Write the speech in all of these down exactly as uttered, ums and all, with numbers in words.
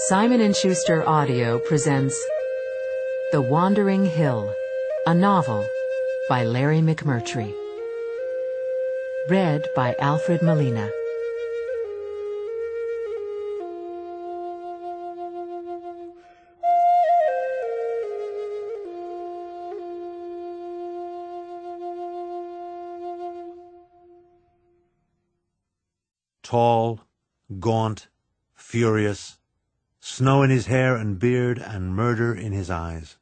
Simon and Schuster Audio presents The Wandering Hill, a novel by Larry McMurtry. Read by Alfred Molina. Tall, gaunt, furious, snow in his hair and beard and murder in his eyes.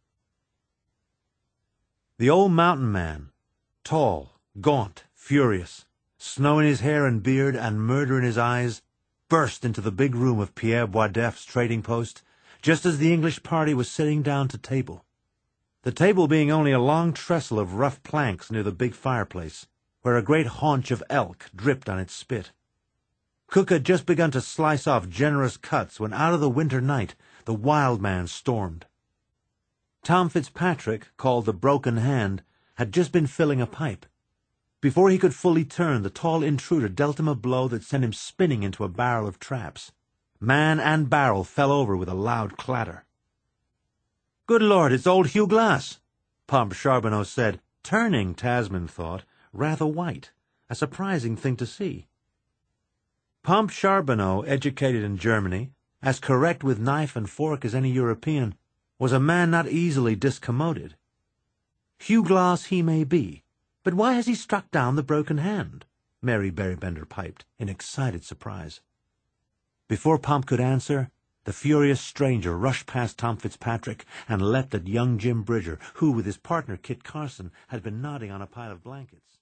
The old mountain man, tall, gaunt, furious, snow in his hair and beard and murder in his eyes, burst into the big room of Pierre Boisdeff's trading post just as the English party was sitting down to table, the table being only a long trestle of rough planks near the big fireplace, where a great haunch of elk dripped on its spit. Cook had just begun to slice off generous cuts when out of the winter night the wild man stormed. Tom Fitzpatrick, called the Broken Hand, had just been filling a pipe. Before he could fully turn, the tall intruder dealt him a blow that sent him spinning into a barrel of traps. Man and barrel fell over with a loud clatter. "Good Lord, it's old Hugh Glass," Pomp Charbonneau said, turning, Tasman thought, rather white, a surprising thing to see. Pomp Charbonneau, educated in Germany, as correct with knife and fork as any European, was a man not easily discommoded. Hugh Glass he may be, but why has he struck down the Broken Hand? Mary Berrybender piped, in excited surprise. Before Pomp could answer, the furious stranger rushed past Tom Fitzpatrick and leapt at young Jim Bridger, who, with his partner Kit Carson, had been nodding on a pile of blankets.